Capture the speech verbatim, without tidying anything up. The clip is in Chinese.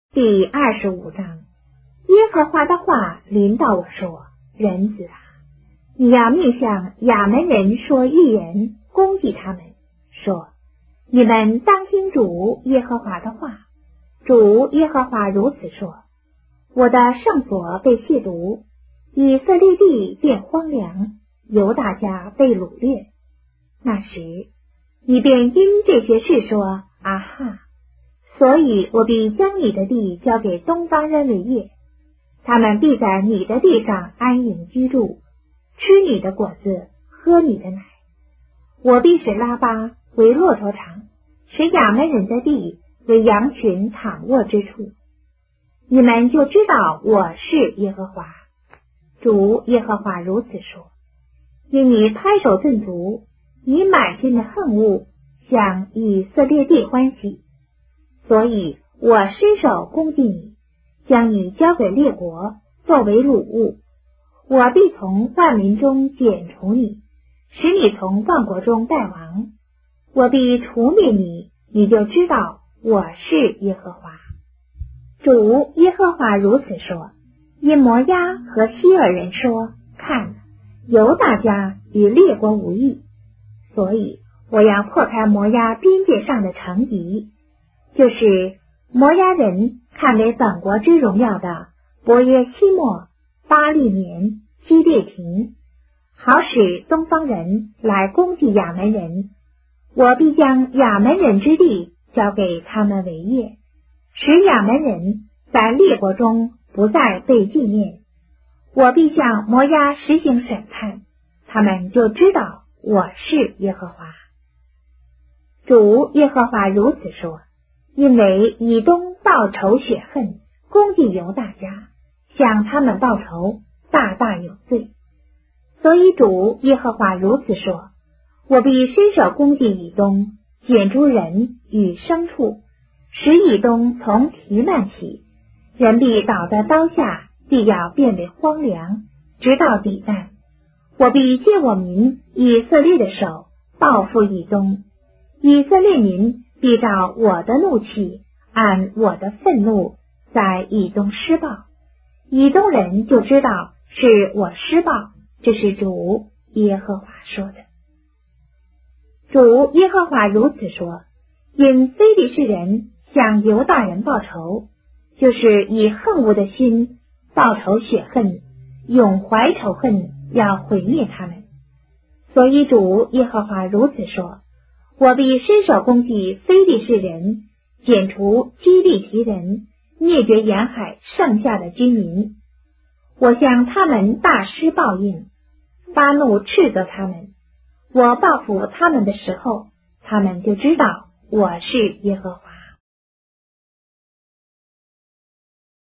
第二十五章，耶和华的话临到我说：人子啊，你要面向亚扪人说预言，攻击他们，说：你们当听主耶和华的话。主耶和华如此说：我的圣所被亵渎，以色列地变荒凉，犹大家被掳掠。那时，你便因这些事说：啊哈！所以我必将你的地交给东方人为业，他们必在你的地上安营居住，吃你的果子，喝你的奶。我必使拉巴为骆驼场，使亚扪人的地为羊群躺卧之处。你们就知道我是耶和华。主耶和华如此说：因你拍手顿足，以满心的恨恶向以色列地欢喜，所以我伸手攻击你，将你交给列国作为掳物。我必从万民中剪除你，使你从万国中败亡。我必除灭你，你就知道我是耶和华。主耶和华如此说：因摩押和希尔人说，看，犹大家与列国无异，所以我要破开摩押边界上的城敌，就是摩押人看为本国之荣耀的伯耶西莫、巴利年、基列亭，好使东方人来攻击亚扪人。我必将亚扪人之地交给他们为业，使亚扪人在列国中不再被纪念。我必向摩押实行审判，他们就知道我是耶和华。主耶和华如此说：因为以东报仇雪恨，攻击犹大家，向他们报仇，大大有罪。所以主耶和华如此说：我必伸手攻击以东，剪除人与牲畜，使以东从提曼起，人必倒在刀下，地要变为荒凉，直到底旦。我必借我民以色列的手报复以东，以色列民必照我的怒气，按我的愤怒，在以东施报。以东人就知道是我施报，这是主耶和华说的。主耶和华如此说：因非利士人向犹大人报仇，就是以恨恶的心报仇雪恨，永怀仇恨，要毁灭他们。所以主耶和华如此说：我必伸手攻击非利士人，剪除基利提人，灭绝沿海剩下的居民。我向他们大施报应，发怒斥责他们。我报复他们的时候，他们就知道我是耶和华。